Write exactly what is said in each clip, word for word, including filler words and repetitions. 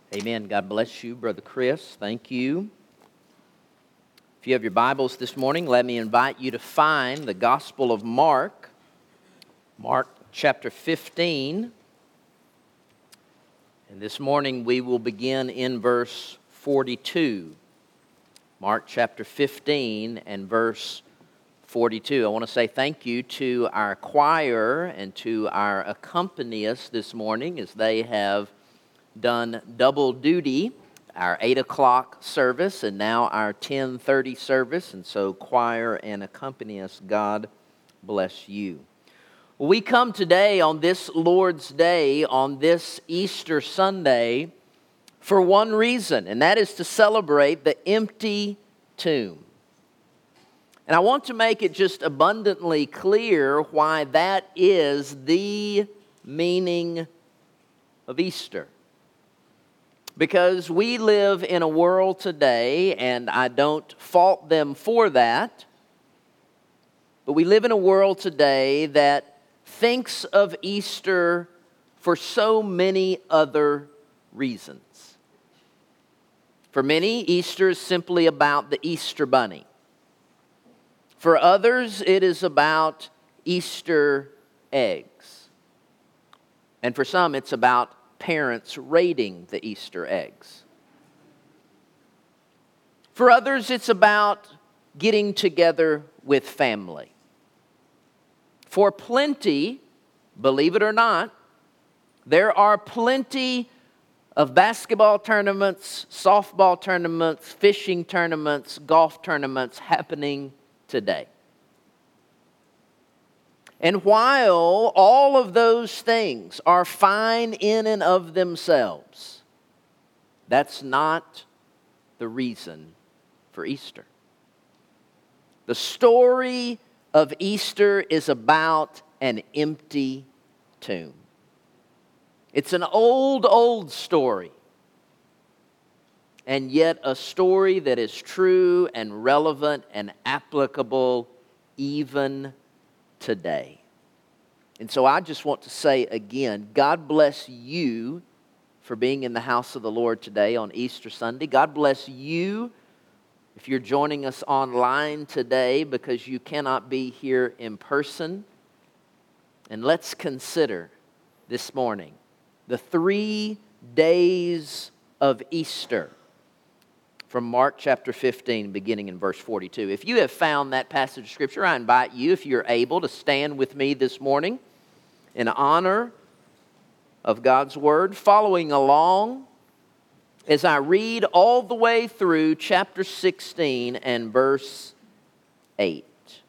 Amen. God bless you, Brother Chris. Thank you. If you have your Bibles this morning, let me invite you to find the Gospel of Mark, Mark chapter fifteen. And this morning we will begin in verse forty-two. Mark chapter fifteen and verse forty-two. I want to say thank you to our choir and to our accompanists this morning as they have done double duty, our eight o'clock service and now our ten thirty service. And so choir and accompanists, God bless you. We come today on this Lord's Day, on this Easter Sunday, for one reason, and that is to celebrate the empty tomb. And I want to make it just abundantly clear why that is the meaning of Easter. Because we live in a world today, and I don't fault them for that, but we live in a world today that thinks of Easter for so many other reasons. For many, Easter is simply about the Easter bunny. For others, it is about Easter eggs. And for some, it's about parents raiding the Easter eggs. For others, it's about getting together with family. For plenty, believe it or not, there are plenty of basketball tournaments, softball tournaments, fishing tournaments, golf tournaments happening today. And while all of those things are fine in and of themselves, that's not the reason for Easter. The story of Easter is about an empty tomb. It's an old, old story, and yet a story that is true and relevant and applicable even today. And so I just want to say again, God bless you for being in the house of the Lord today on Easter Sunday. God bless you if you're joining us online today because you cannot be here in person. And let's consider this morning the three days of Easter from Mark chapter fifteen, beginning in verse forty-two. If you have found that passage of Scripture, I invite you, if you're able, to stand with me this morning in honor of God's Word, following along as I read all the way through chapter sixteen and verse eight.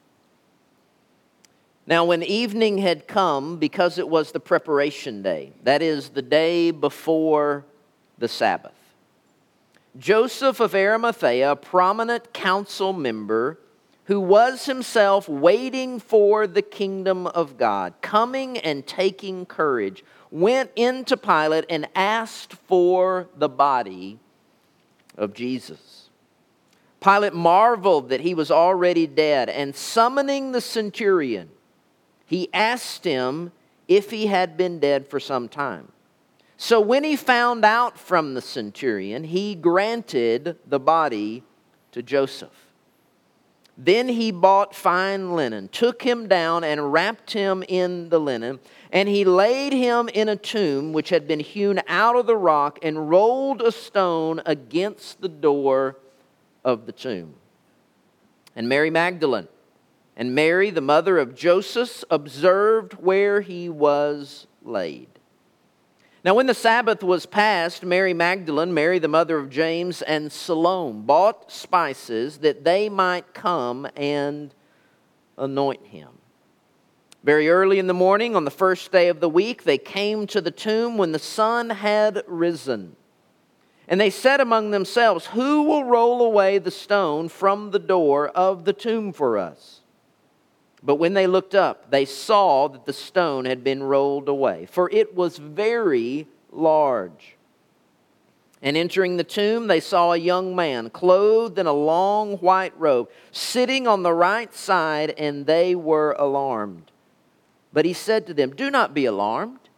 Now, when evening had come, because it was the preparation day, that is, the day before the Sabbath, Joseph of Arimathea, a prominent council member who was himself waiting for the kingdom of God, coming and taking courage, went into Pilate and asked for the body of Jesus. Pilate marveled that he was already dead, and summoning the centurion, he asked him if he had been dead for some time. So when he found out from the centurion, he granted the body to Joseph. Then he bought fine linen, took him down and wrapped him in the linen, and he laid him in a tomb which had been hewn out of the rock and rolled a stone against the door of the tomb. And Mary Magdalene and Mary, the mother of Joseph, observed where he was laid. Now when the Sabbath was past, Mary Magdalene, Mary the mother of James, and Salome bought spices that they might come and anoint him. Very early in the morning, on the first day of the week, they came to the tomb when the sun had risen. And they said among themselves, "Who will roll away the stone from the door of the tomb for us?" But when they looked up, they saw that the stone had been rolled away, for it was very large. And entering the tomb, they saw a young man clothed in a long white robe, sitting on the right side, and they were alarmed. But he said to them, "Do not be alarmed.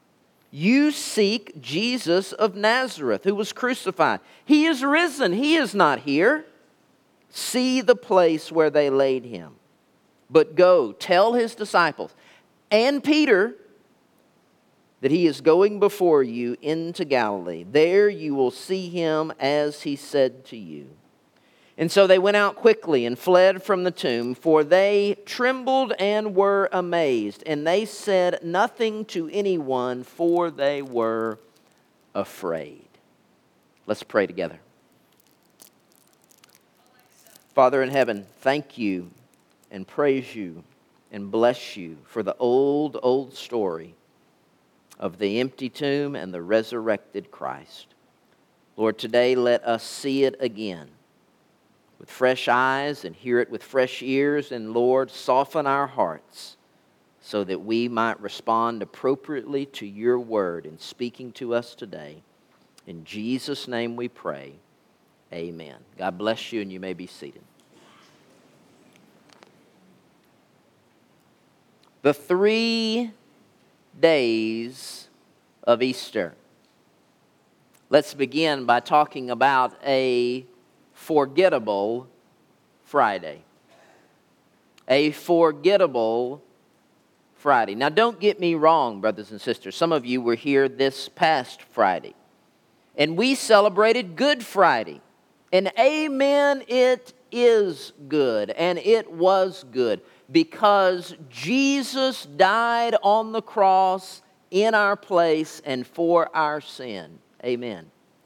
You seek Jesus of Nazareth, who was crucified. He is risen. He is not here. See the place where they laid him. But go, tell his disciples and Peter that he is going before you into Galilee. There you will see him as he said to you." And so they went out quickly and fled from the tomb, for they trembled and were amazed. And they said nothing to anyone, for they were afraid. Let's pray together. Father in heaven, thank you and praise you and bless you for the old, old story of the empty tomb and the resurrected Christ. Lord, today let us see it again with fresh eyes and hear it with fresh ears. And Lord, soften our hearts so that we might respond appropriately to your word in speaking to us today. In Jesus' name we pray. Amen. God bless you, and you may be seated. The three days of Easter. Let's begin by talking about a forgettable Friday. A forgettable Friday. Now, don't get me wrong, brothers and sisters. Some of you were here this past Friday, and we celebrated Good Friday. And amen, it is good, and it was good, because Jesus died on the cross in our place and for our sin. Amen.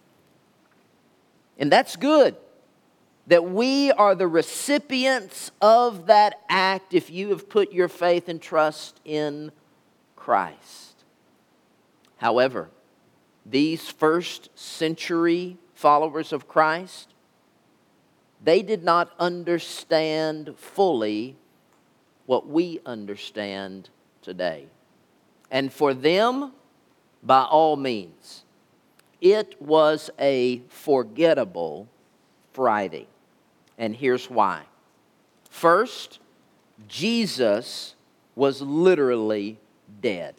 And that's good, that we are the recipients of that act if you have put your faith and trust in Christ. However, these first century followers of Christ, they did not understand fully what we understand today. And for them, by all means, it was a forgettable Friday. And here's why. First, Jesus was literally dead.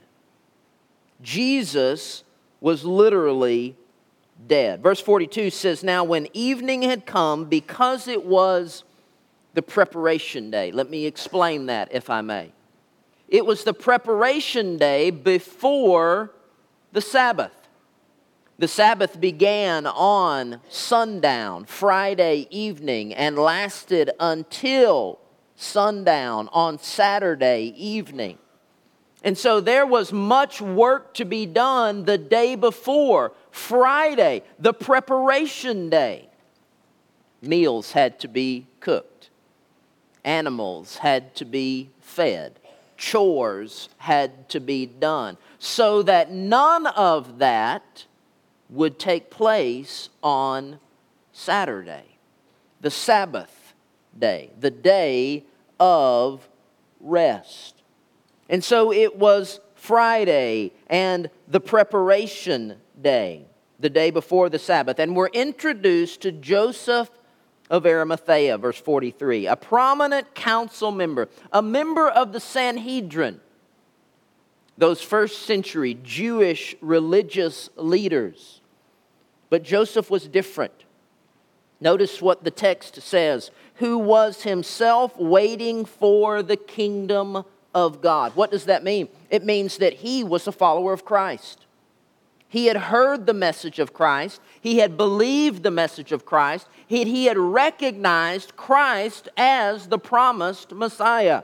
Jesus was literally dead. Verse forty-two says, "Now when evening had come, because it was the preparation day." Let me explain that, if I may. It was the preparation day before the Sabbath. The Sabbath began on sundown, Friday evening, and lasted until sundown on Saturday evening. And so there was much work to be done the day before, Friday, the preparation day. Meals had to be cooked. Animals had to be fed. Chores had to be done, so that none of that would take place on Saturday, the Sabbath day, the day of rest. And so it was Friday and the preparation day, the day before the Sabbath. And we're introduced to Joseph of Arimathea, verse forty-three, a prominent council member, a member of the Sanhedrin, those first century Jewish religious leaders. But Joseph was different. Notice what the text says, who was himself waiting for the kingdom of God. What does that mean? It means that he was a follower of Christ. He had heard the message of Christ. He had believed the message of Christ. He, he had recognized Christ as the promised Messiah.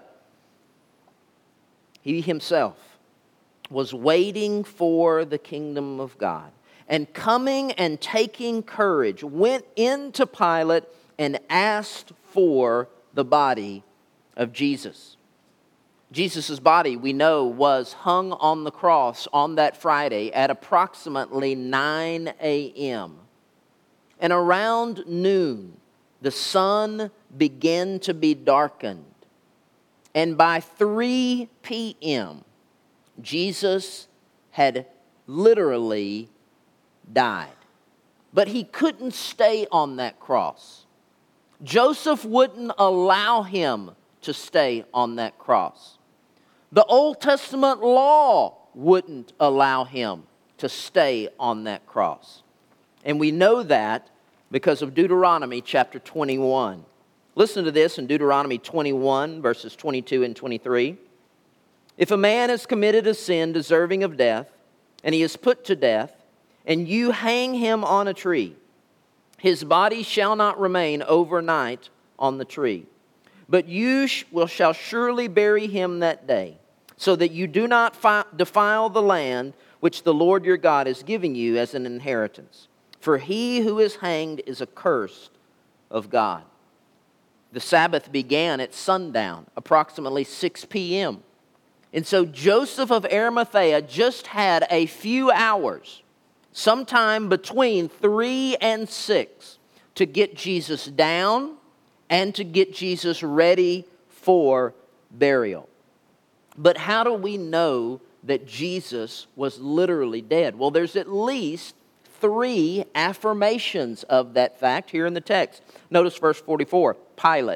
He himself was waiting for the kingdom of God. And coming and taking courage, went into Pilate and asked for the body of Jesus. Jesus' body, we know, was hung on the cross on that Friday at approximately nine a.m. And around noon, the sun began to be darkened. And by three p.m., Jesus had literally died. But he couldn't stay on that cross. Joseph wouldn't allow him to stay on that cross. The Old Testament law wouldn't allow him to stay on that cross. And we know that because of Deuteronomy chapter twenty-one. Listen to this in Deuteronomy twenty-one, verses twenty-two and twenty-three. If a man has committed a sin deserving of death, and he is put to death, and you hang him on a tree, his body shall not remain overnight on the tree, but you will shall surely bury him that day, so that you do not fi- defile the land which the Lord your God is giving you as an inheritance. For he who is hanged is accursed of God. The Sabbath began at sundown, approximately six p.m., and so Joseph of Arimathea just had a few hours, sometime between three and six, to get Jesus down and to get Jesus ready for burial. But how do we know that Jesus was literally dead? Well, there's at least three affirmations of that fact here in the text. Notice verse forty-four, Pilate.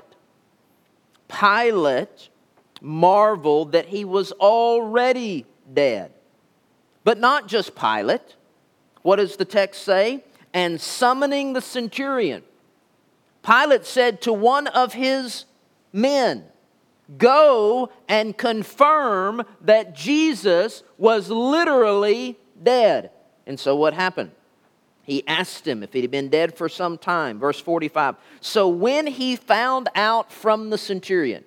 Pilate marveled that he was already dead. But not just Pilate. What does the text say? And summoning the centurion, Pilate said to one of his men, go and confirm that Jesus was literally dead. And so what happened? He asked him if he had been dead for some time. Verse forty-five. So when he found out from the centurion,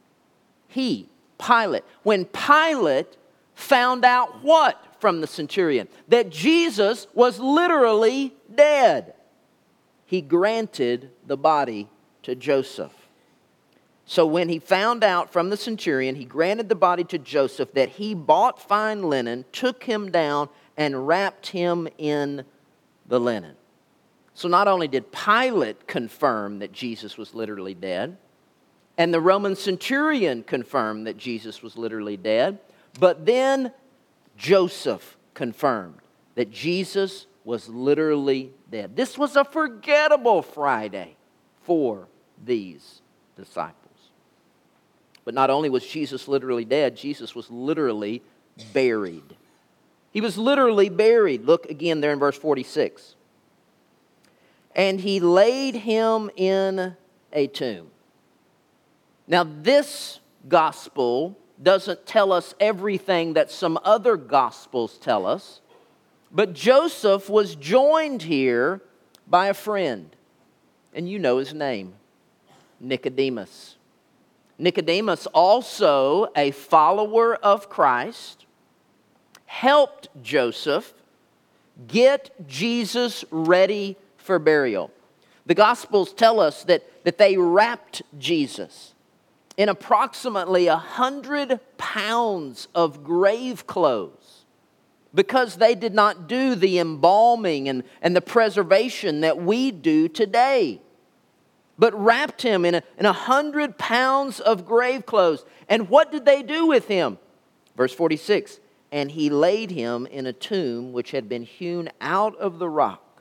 he, Pilate, when Pilate found out what from the centurion? That Jesus was literally dead. He granted the body to Joseph. So when he found out from the centurion, he granted the body to Joseph, that he bought fine linen, took him down, and wrapped him in the linen. So not only did Pilate confirm that Jesus was literally dead, and the Roman centurion confirmed that Jesus was literally dead, but then Joseph confirmed that Jesus was literally dead. This was a forgettable Friday for these disciples. But not only was Jesus literally dead, Jesus was literally buried. He was literally buried. Look again there in verse forty-six. And he laid him in a tomb. Now this gospel doesn't tell us everything that some other gospels tell us, but Joseph was joined here by a friend, and you know his name, Nicodemus. Nicodemus, also a follower of Christ, helped Joseph get Jesus ready for burial. The Gospels tell us that, that they wrapped Jesus in approximately a hundred pounds of grave clothes, because they did not do the embalming and, and the preservation that we do today, but wrapped him in a, in a hundred pounds of grave clothes. And what did they do with him? Verse forty-six, and he laid him in a tomb which had been hewn out of the rock.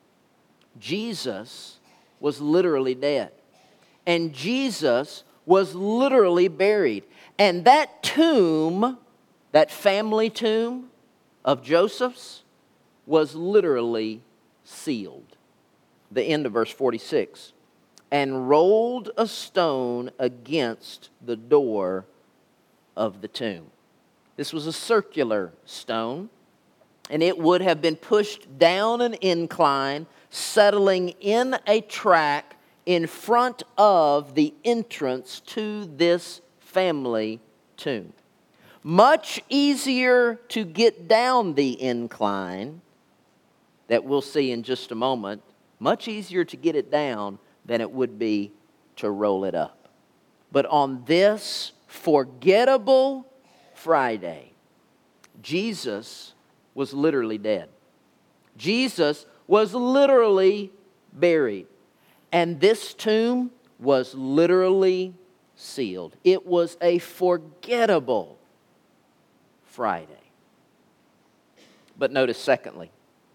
Jesus was literally dead. And Jesus was literally buried. And that tomb, that family tomb of Joseph's, was literally sealed. The end of verse forty-six. And rolled a stone against the door of the tomb. This was a circular stone, and it would have been pushed down an incline, settling in a track in front of the entrance to this family tomb. Much easier to get down the incline, that we'll see in just a moment, much easier to get it down than it would be to roll it up. But on this forgettable Friday, Jesus was literally dead. Jesus was literally buried. And this tomb was literally sealed. It was a forgettable Friday. But notice secondly,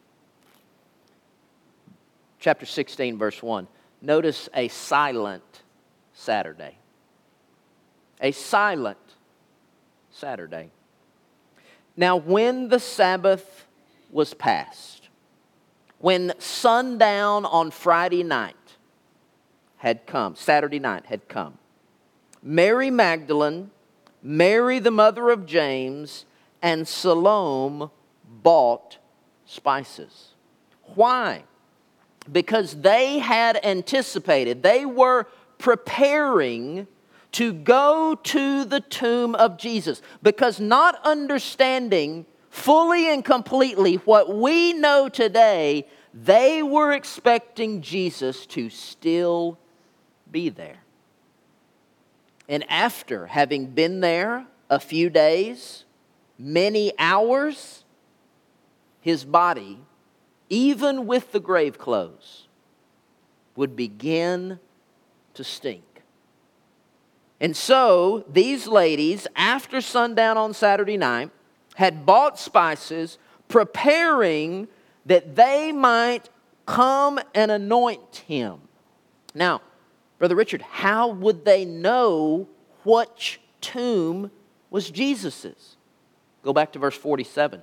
chapter sixteen, verse one. Notice a silent Saturday. A silent Saturday. Now, when the Sabbath was past, when sundown on Friday night had come, Saturday night had come, Mary Magdalene, Mary the mother of James, and Salome bought spices. Why? Because they had anticipated, they were preparing to go to the tomb of Jesus. Because not understanding fully and completely what we know today, they were expecting Jesus to still be there. And after having been there a few days, many hours, his body, even with the grave clothes, would begin to stink. And so these ladies, after sundown on Saturday night, had bought spices, preparing that they might come and anoint him. Now, Brother Richard, how would they know which tomb was Jesus's? Go back to verse forty-seven.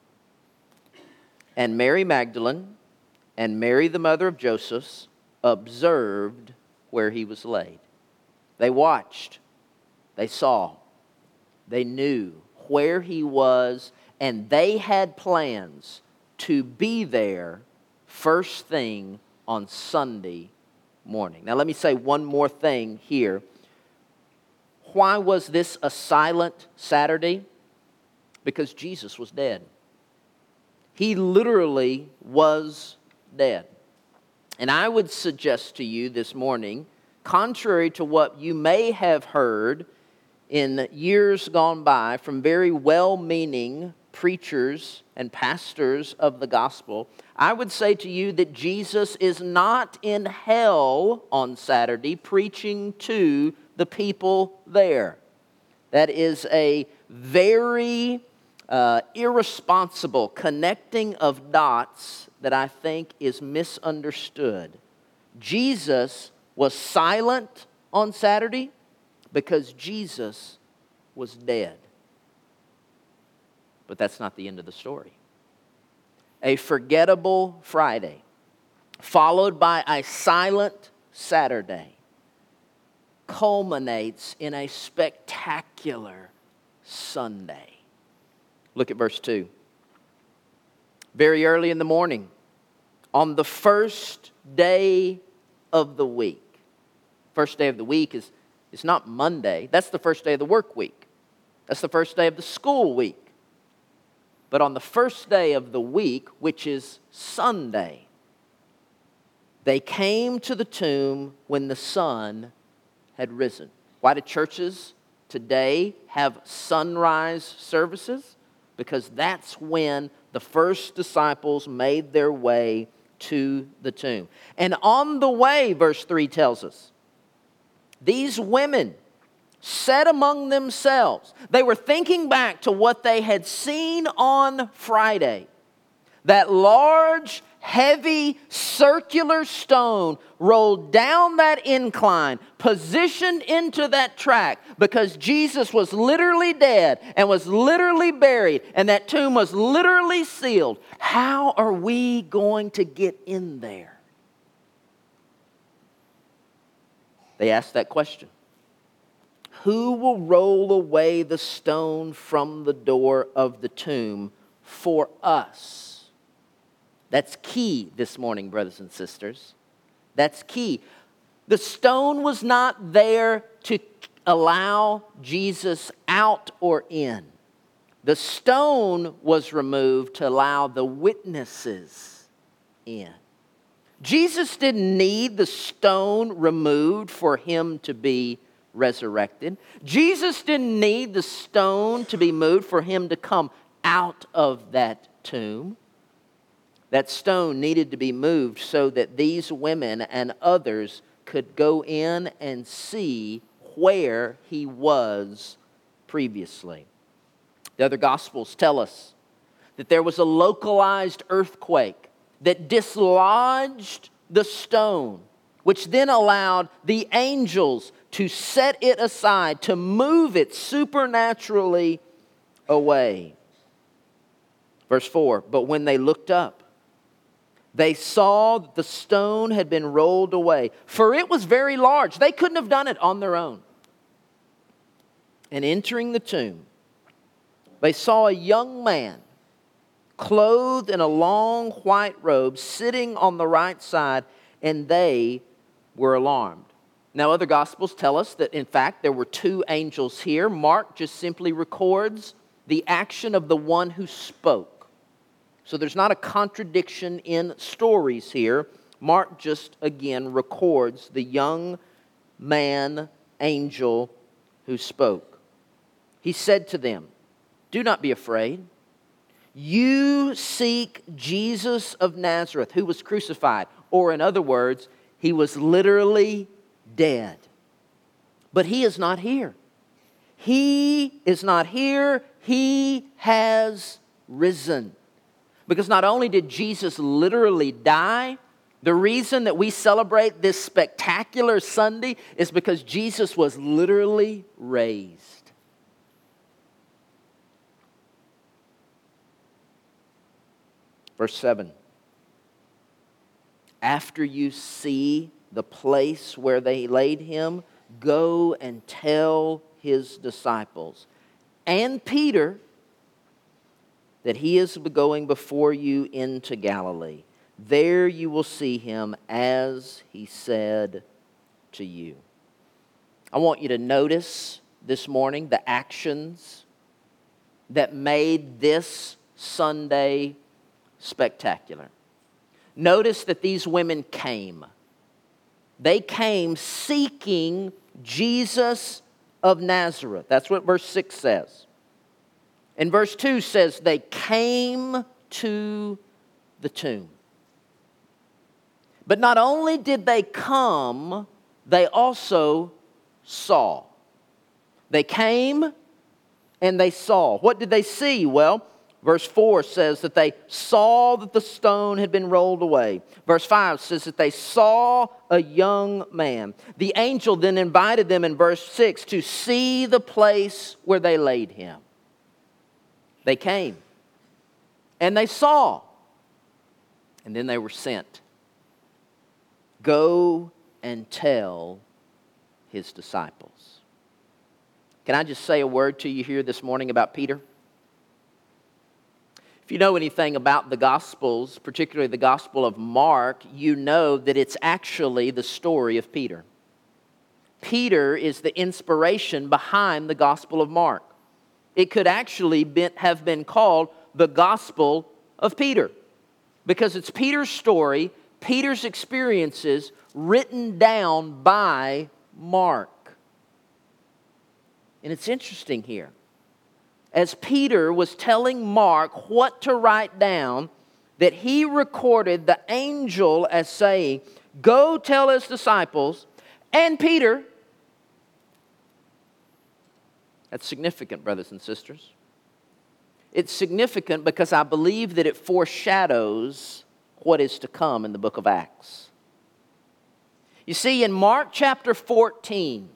And Mary Magdalene and Mary the mother of Joseph observed where he was laid. They watched, they saw, they knew where he was, and they had plans to be there first thing on Sunday morning. Now let me say one more thing here. Why was this a silent Saturday? Because Jesus was dead. He literally was dead. And I would suggest to you this morning, contrary to what you may have heard in years gone by from very well-meaning preachers and pastors of the gospel, I would say to you that Jesus is not in hell on Saturday preaching to the people there. That is a very uh, irresponsible connecting of dots that I think is misunderstood. Jesus was silent on Saturday because Jesus was dead. But that's not the end of the story. A forgettable Friday, followed by a silent Saturday, culminates in a spectacular Sunday. Look at verse two. Very early in the morning, on the first day of the week. First day of the week is, is not Monday. That's the first day of the work week. That's the first day of the school week. But on the first day of the week, which is Sunday, they came to the tomb when the sun had risen. Why do churches today have sunrise services? Because that's when the first disciples made their way to the tomb. And on the way, verse three tells us, these women said among themselves, they were thinking back to what they had seen on Friday. That large, heavy, circular stone rolled down that incline, positioned into that track, because Jesus was literally dead and was literally buried, and that tomb was literally sealed. How are we going to get in there? They asked that question. Who will roll away the stone from the door of the tomb for us? That's key this morning, brothers and sisters. That's key. The stone was not there to allow Jesus out or in. The stone was removed to allow the witnesses in. Jesus didn't need the stone removed for him to be resurrected. Jesus didn't need the stone to be moved for him to come out of that tomb. That stone needed to be moved so that these women and others could go in and see where he was previously. The other Gospels tell us that there was a localized earthquake that dislodged the stone, which then allowed the angels to set it aside, to move it supernaturally away. Verse four, but when they looked up, they saw that the stone had been rolled away, for it was very large. They couldn't have done it on their own. And entering the tomb, they saw a young man clothed in a long white robe sitting on the right side, and they were alarmed. Now, other Gospels tell us that, in fact, there were two angels here. Mark just simply records the action of the one who spoke. So there's not a contradiction in stories here. Mark just, again, records the young man, angel, who spoke. He said to them, "Do not be afraid. You seek Jesus of Nazareth, who was crucified." Or in other words, he was literally dead. But he is not here. He is not here. He has risen. Because not only did Jesus literally die, the reason that we celebrate this spectacular Sunday is because Jesus was literally raised. Verse seven. After you see the place where they laid him, go and tell his disciples and Peter that he is going before you into Galilee. There you will see him as he said to you. I want you to notice this morning the actions that made this Sunday spectacular. Notice that these women came. They came seeking Jesus of Nazareth. That's what verse six says. And verse two says they came to the tomb. But not only did they come, they also saw. They came and they saw. What did they see? Well, verse four says that they saw that the stone had been rolled away. Verse five says that they saw a young man. The angel then invited them in verse six to see the place where they laid him. They came and they saw, and then they were sent. Go and tell his disciples. Can I just say a word to you here this morning about Peter? If you know anything about the Gospels, particularly the Gospel of Mark, you know that it's actually the story of Peter. Peter is the inspiration behind the Gospel of Mark. It could actually be, have been called the Gospel of Peter, because it's Peter's story, Peter's experiences, written down by Mark. And it's interesting here. As Peter was telling Mark what to write down, that he recorded the angel as saying, "Go tell his disciples," and Peter. That's significant, brothers and sisters. It's significant because I believe that it foreshadows what is to come in the book of Acts. You see, in Mark chapter fourteen,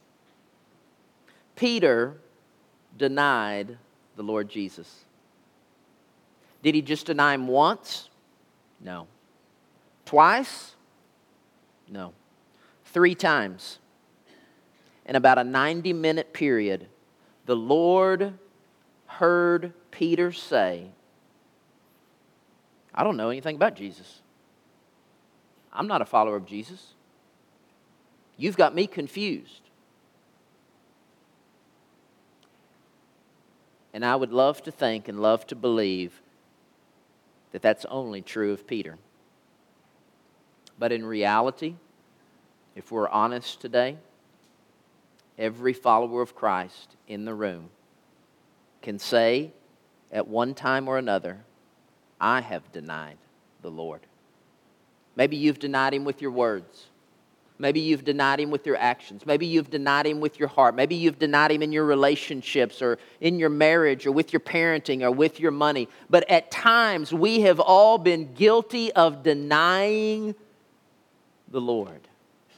Peter denied the Lord Jesus. Did he just deny him once? No. Twice? No. Three times. In about a ninety-minute period, the Lord heard Peter say, "I don't know anything about Jesus. I'm not a follower of Jesus. You've got me confused." And I would love to think and love to believe that that's only true of Peter. But in reality, if we're honest today, every follower of Christ in the room can say at one time or another, "I have denied the Lord." Maybe you've denied him with your words. Maybe you've denied him with your actions. Maybe you've denied him with your heart. Maybe you've denied him in your relationships or in your marriage or with your parenting or with your money. But at times we have all been guilty of denying the Lord.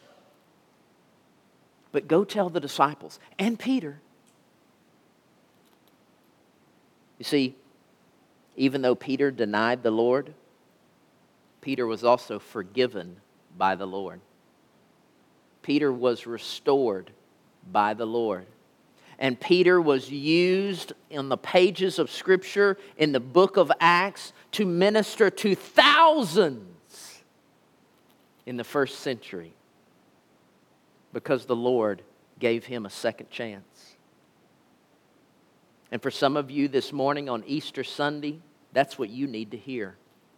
But go tell the disciples and Peter. You see, Even though Peter denied the Lord, Peter was also forgiven by the Lord. Peter was restored by the Lord. And Peter was used in the pages of Scripture in the book of Acts to minister to thousands in the first century because the Lord gave him a second chance. And for some of you this morning on Easter Sunday, that's what you need to hear.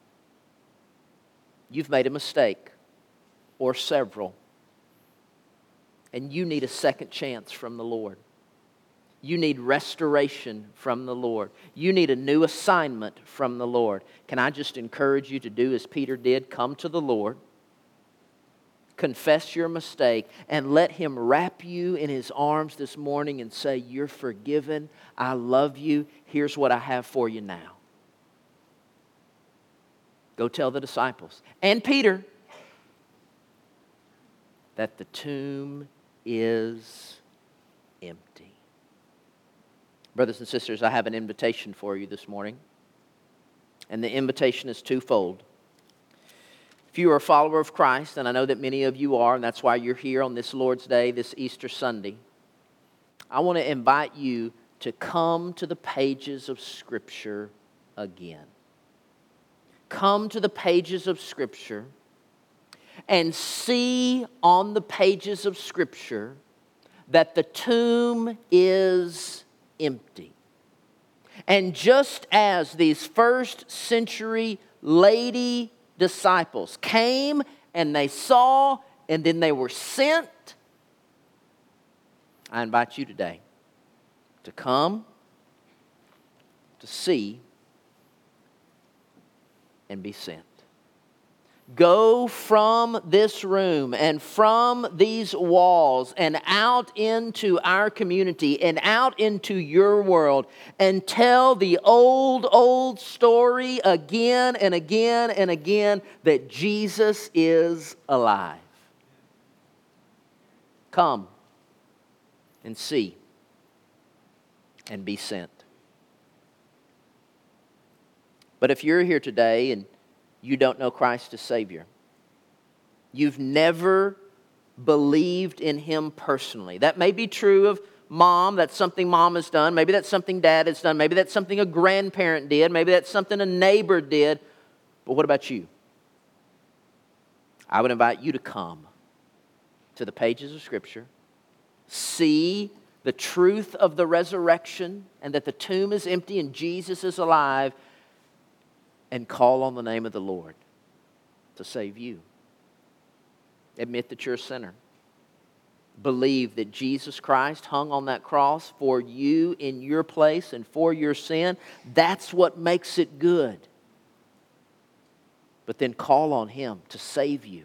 You've made a mistake or several, and you need a second chance from the Lord. You need restoration from the Lord. You need a new assignment from the Lord. Can I just encourage you to do as Peter did? Come to the Lord, confess your mistake, and let Him wrap you in His arms this morning and say, you're forgiven, I love you, here's what I have for you now. Go tell the disciples and Peter that the tomb is empty. Brothers and sisters, I have an invitation for you this morning. And the invitation is twofold. If you are a follower of Christ, and I know that many of you are, and that's why you're here on this Lord's Day, this Easter Sunday, I want to invite you to come to the pages of Scripture again. Come to the pages of Scripture and see on the pages of Scripture that the tomb is empty. And just as these first century lady disciples came and they saw and then they were sent, I invite you today to come, to see, and be sent. Go from this room and from these walls and out into our community and out into your world and tell the old, old story again and again and again that Jesus is alive. Come and see and be sent. But if you're here today and you don't know Christ as Savior, you've never believed in Him personally. That may be true of mom. That's something mom has done. Maybe that's something dad has done. Maybe that's something a grandparent did. Maybe that's something a neighbor did. But what about you? I would invite you to come to the pages of Scripture, see the truth of the resurrection and that the tomb is empty and Jesus is alive, and call on the name of the Lord to save you. Admit that you're a sinner. Believe that Jesus Christ hung on that cross for you in your place and for your sin. That's what makes it good. But then call on Him to save you,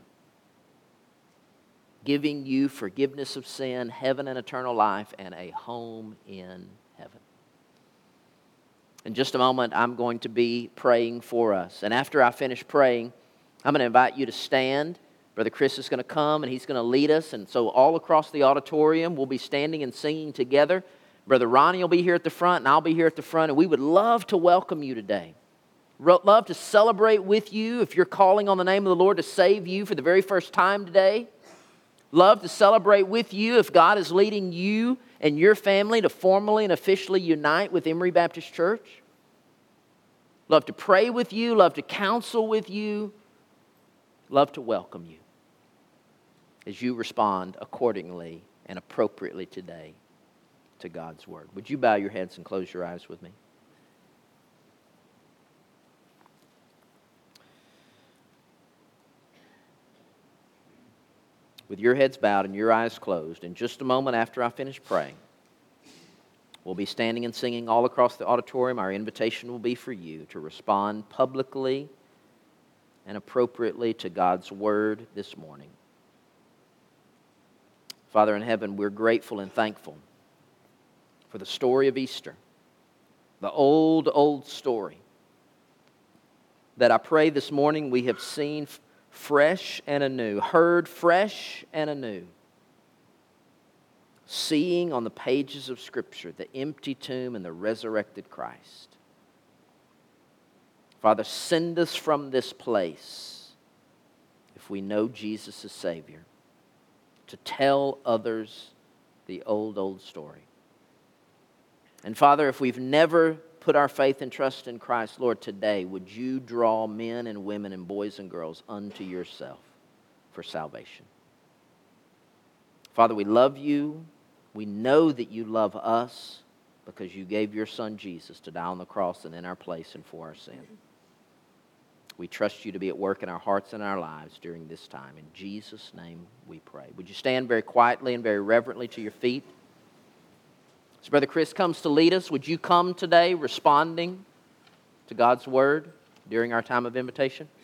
giving you forgiveness of sin, heaven and eternal life, and a home in heaven. In just a moment, I'm going to be praying for us. And after I finish praying, I'm going to invite you to stand. Brother Chris is going to come and he's going to lead us. And so all across the auditorium, we'll be standing and singing together. Brother Ronnie will be here at the front and I'll be here at the front. And we would love to welcome you today. Love to celebrate with you if you're calling on the name of the Lord to save you for the very first time today. Love to celebrate with you if God is leading you and your family to formally and officially unite with Emory Baptist Church. Love to pray with you, love to counsel with you, love to welcome you as you respond accordingly and appropriately today to God's Word. Would you bow your heads and close your eyes with me? With your heads bowed and your eyes closed, in just a moment after I finish praying, we'll be standing and singing all across the auditorium. Our invitation will be for you to respond publicly and appropriately to God's Word this morning. Father in heaven, we're grateful and thankful for the story of Easter, the old, old story that I pray this morning we have seen fresh and anew, heard fresh and anew, seeing on the pages of Scripture the empty tomb and the resurrected Christ. Father, send us from this place, if we know Jesus as Savior, to tell others the old, old story. And Father, if we've never put our faith and trust in Christ, Lord, today, would you draw men and women and boys and girls unto yourself for salvation? Father, we love you. We know that you love us because you gave your Son Jesus to die on the cross and in our place and for our sin. We trust you to be at work in our hearts and our lives during this time. In Jesus' name we pray. Would you stand very quietly and very reverently to your feet? As Brother Chris comes to lead us, would you come today responding to God's word during our time of invitation?